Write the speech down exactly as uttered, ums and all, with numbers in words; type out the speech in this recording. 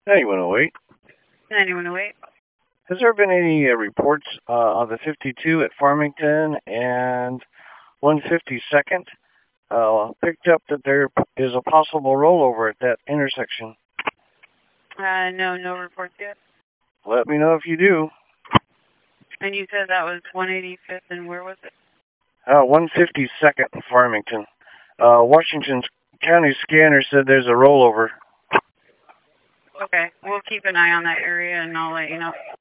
ninety-one oh eight. ninety-one oh eight. Has there been any uh, reports uh, on the fifty-two at Farmington and one fifty-second? Uh, picked up that there is a possible rollover at that intersection. Uh, no, no reports yet. Let me know if you do. And you said that was one eighty-fifth, and where was it? Uh, one fifty-second in Farmington. Uh, Washington County scanner said there's a rollover. Okay, we'll keep an eye on that area, and I'll let you know.